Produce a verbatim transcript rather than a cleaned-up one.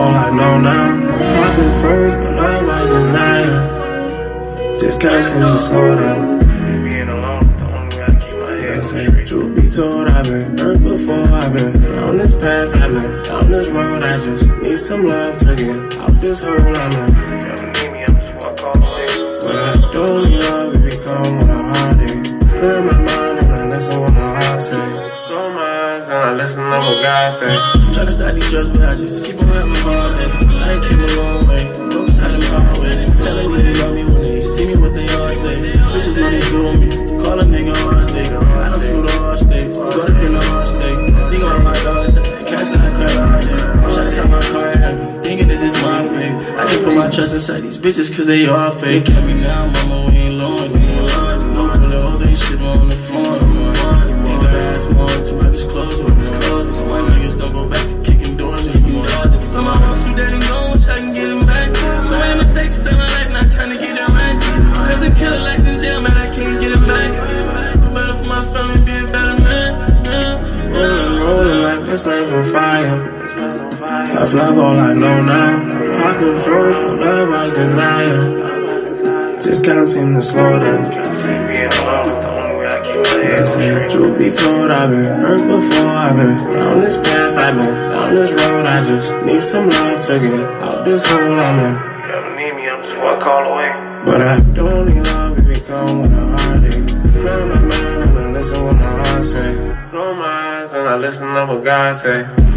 all I know now. Popping first, but love like desire. Just can't seem to slow down. Being alone is the only way I keep my head straight. Truth be told, I've been hurt before. I've been down this path, I've been down this road. I just need some love to get out this hole I'm in. Never need me, I'm just walk all the way. But I don't need love if it come with a heartache. Clear my mind and I listen what my heart say. Blow my eyes and I listen to what God say. Try to stop these drugs, but I just keep on having hard headed. I done came a long way, folks had them hard way. Telling me they love me when they see me, what they all say. Bitches know they do me, call a nigga all state. I done flew to all states, go to dinner all state. Nigga on my dogs, cash that I cry all day. Shot inside my car and heavy, thinking this is my fate. I just put my trust inside these bitches cause they all fake. Look at me now, mama, we ain't low anymore. No pillows, ain't shit on the floor anymore. Ain't the ass more, two records closed anymore. My niggas don't go back to kicking doors anymore. My mom wants to daddy know, wish I can get him back. So many mistakes in my life, not trying to get them back. Cause a killer like in jail, man, I can't get him back. Do better for my family, be a better man. Rolling, rolling like this man's on fire. Tough love, all I know now. Popping first, but love like desire. Just can't seem to slow down. Being alone is the only way I keep my head straight. Truth be told, I've been hurt before. I've been down this path, I've been down this road. I just need some love to get out this hole I'm in. Never need me, I'm just walk all the way. But I don't need love if it come with a heartache. Clear my mind and I listen what my heart say. Blow my eyes and I listen to what God say.